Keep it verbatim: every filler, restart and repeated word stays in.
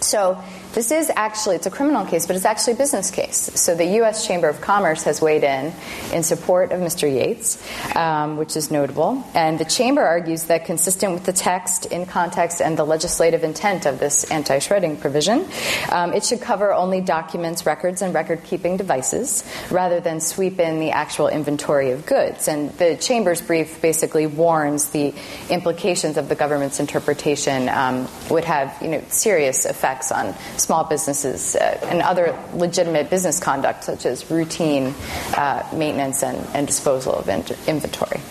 So this is actually, it's a criminal case, but it's actually a business case. So the U S Chamber of Commerce has weighed in in support of Mister Yates, um, which is notable. And the Chamber argues that consistent with the text, in context, and the legislative intent of this anti-shredding provision, um, it should cover only documents, records, and record-keeping devices, rather than sweep in the actual inventory of goods. And the Chamber's brief basically warns the implications of the government's interpretation um, would have, you know, serious effects on small businesses uh, and other legitimate business conduct, such as routine uh, maintenance and, and disposal of in- inventory.